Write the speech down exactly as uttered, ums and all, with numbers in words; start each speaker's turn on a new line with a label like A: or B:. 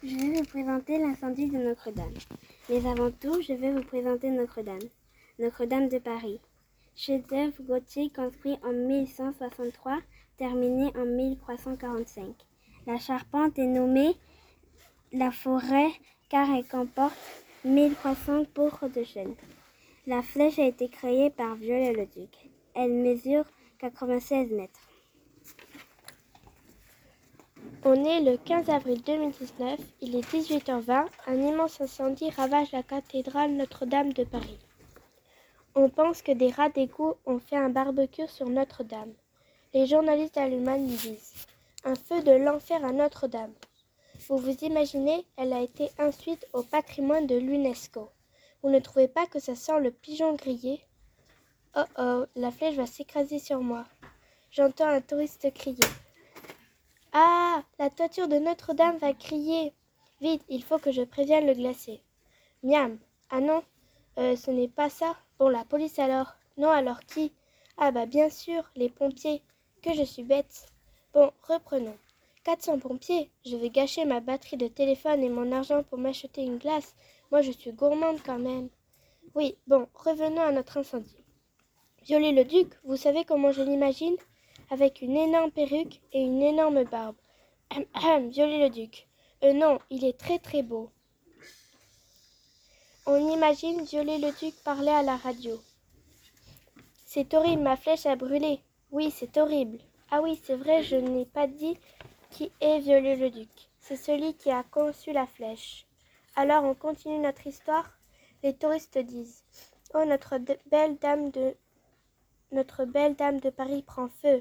A: Je vais vous présenter l'incendie de Notre-Dame. Mais avant tout, je vais vous présenter Notre-Dame. Notre-Dame de Paris. Chef-d'œuvre gothique construit en mille cent soixante-trois, terminé en mille trois cent quarante-cinq. La charpente est nommée la forêt car elle comporte mille trois cents pourres de chêne. La flèche a été créée par Viollet-le-Duc. Elle mesure quatre-vingt-seize mètres.
B: On est le quinze avril deux mille dix-neuf, il est dix-huit heures vingt, un immense incendie ravage la cathédrale Notre-Dame de Paris. On pense que des rats d'égout ont fait un barbecue sur Notre-Dame. Les journalistes allemands disent « Un feu de l'enfer à Notre-Dame ». Vous vous imaginez, elle a été inscrite au patrimoine de l'UNESCO. Vous ne trouvez pas que ça sent le pigeon grillé ? Oh oh, la flèche va s'écraser sur moi. J'entends un touriste crier. Ah, la toiture de Notre-Dame va crier. Vite, il faut que je prévienne le glacier. Miam. Ah non, euh, ce n'est pas ça. Bon, la police alors. Non, alors qui ? Ah bah bien sûr, les pompiers. Que je suis bête. Bon, reprenons. quatre cents pompiers. Je vais gâcher ma batterie de téléphone et mon argent pour m'acheter une glace. Moi, je suis gourmande quand même. Oui, bon, revenons à notre incendie. Viollet-le-Duc, vous savez comment je l'imagine ? Avec une énorme perruque et une énorme barbe. Ahem, ahem, Viollet-le-Duc. Euh non, il est très très beau. On imagine Viollet-le-Duc parler à la radio. C'est horrible, ma flèche a brûlé. Oui, c'est horrible. Ah oui, c'est vrai, je n'ai pas dit qui est Viollet-le-Duc. C'est celui qui a conçu la flèche. Alors on continue notre histoire. Les touristes disent « Oh, notre de- belle dame de... Notre belle dame de Paris prend feu !»